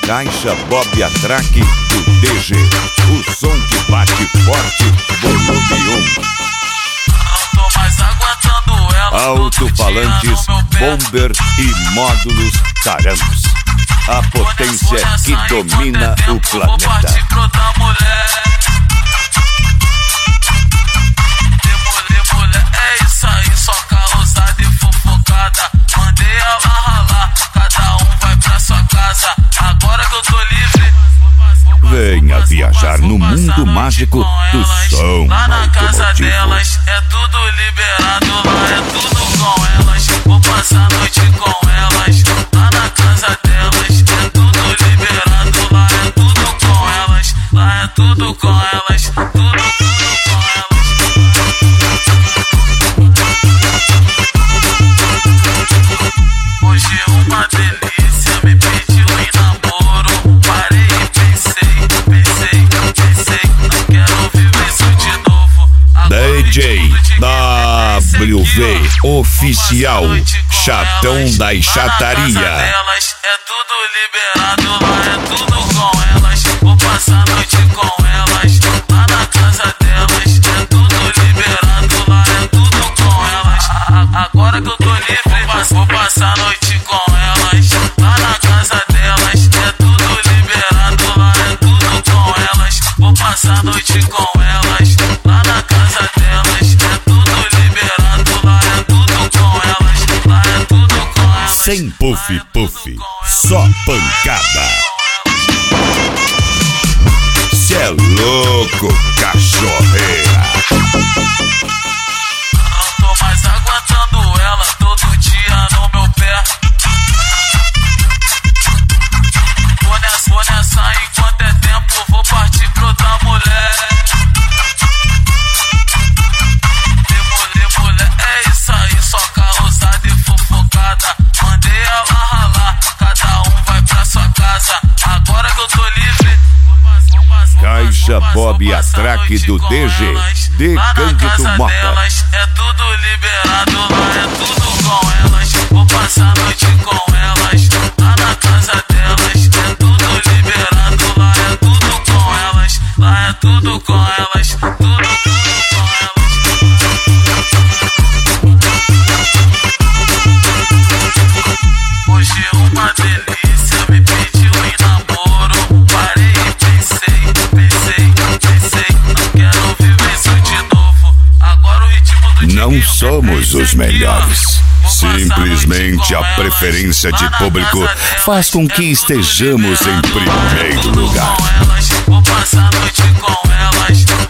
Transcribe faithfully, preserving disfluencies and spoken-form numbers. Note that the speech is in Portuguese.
Caixa Bob Atraque do D G. O som que bate forte, volume um. Não tô mais aguentando ela. Alto-falantes, bomber e módulos Tarams. A potência que domina o planeta. É isso aí, só carrozada e fofocada. Mandei ela ralar, cada um vai pra sua casa. Agora que eu tô livre, venha viajar no mundo mágico do som lá na casa automotivo. delas é tudo liberado, lá é tudo com elas. Vou passar a noite com elas. Lá na casa delas é tudo liberado, lá é tudo com elas. Lá é tudo com elas, tudo, tudo com elas. Hoje uma delícia me pediu em namoro. Parei e pensei, pensei, pensei, não quero viver isso de novo. Agora D J W V Oficial, chatão da chataria. É tudo liberado, lá é tudo com elas. Vou passar a noite com elas. Lá na casa delas é tudo liberado, lá é tudo com elas. Agora que eu tô livre, vou passar a noite com elas. Lá na casa delas é tudo liberado, lá é tudo com elas. Vou passar a noite com elas. Lá na casa delas é tudo liberado, lá é tudo com elas. Lá é tudo com elas. Sem puff puff, só pancada. Cê é louco, cachorreira. Não tô mais aguentando ela todo dia no meu pé. Vou nessa, vou nessa enquanto é tempo, vou partir pra outra mulher. Demolê, mulher, é isso aí, só carrozada e fofocada. Mandei ela ralar, cada um vai pra sua casa. Agora que eu tô livre, Caixa Bob Atraque do D G, de Cândido Mota. é tudo liberado, lá é tudo com elas. Vou passar a noite com elas. Lá na casa delas é tudo liberado, lá é tudo com elas. Lá é tudo com elas, tudo, tudo com elas. Hoje uma delícia me pediu em namoro. Parei e pensei, pensei, pensei, não quero viver isso de novo. Agora o ritmo do Não somos os melhores. Simplesmente a preferência de público faz com que estejamos em primeiro lugar. Vou passar a noite com elas.